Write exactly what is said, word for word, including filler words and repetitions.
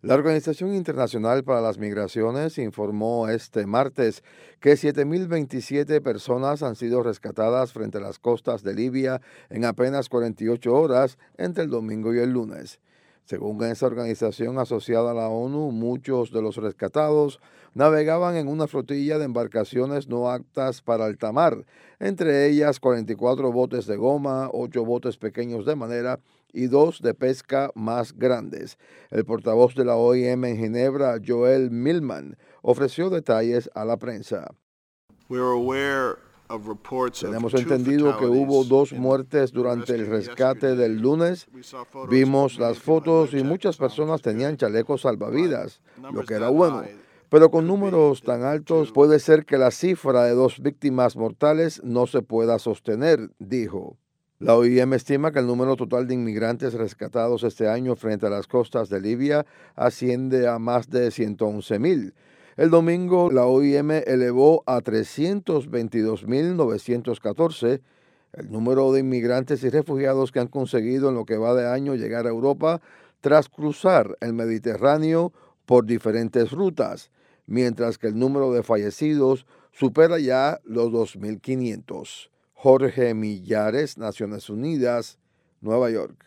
La Organización Internacional para las Migraciones informó este martes que siete mil veintisiete personas han sido rescatadas frente a las costas de Libia en apenas cuarenta y ocho horas entre el domingo y el lunes. Según esa organización asociada a la ONU, muchos de los rescatados navegaban en una flotilla de embarcaciones no aptas para alta mar, entre ellas cuarenta y cuatro botes de goma, ocho botes pequeños de madera y dos de pesca más grandes. El portavoz de la O I M en Ginebra, Joel Millman, ofreció detalles a la prensa. We are aware of reports of Tenemos two entendido que hubo fatalities dos in the muertes in the durante el rescue rescate del yesterday. lunes. We saw photos of Vimos many las people had life fotos y muchas jackets on, which personas is tenían good. chalecos But salvavidas, lo numbers que era that bueno. high Pero con could be números the, tan the altos two. puede ser que la cifra de dos víctimas mortales no se pueda sostener, dijo. La O I M estima que el número total de inmigrantes rescatados este año frente a las costas de Libia asciende a más de ciento once mil. El domingo, la O I M elevó a trescientos veintidós mil novecientos catorce el número de inmigrantes y refugiados que han conseguido en lo que va de año llegar a Europa tras cruzar el Mediterráneo por diferentes rutas, mientras que el número de fallecidos supera ya los dos mil quinientos. Jorge Millares, Naciones Unidas, Nueva York.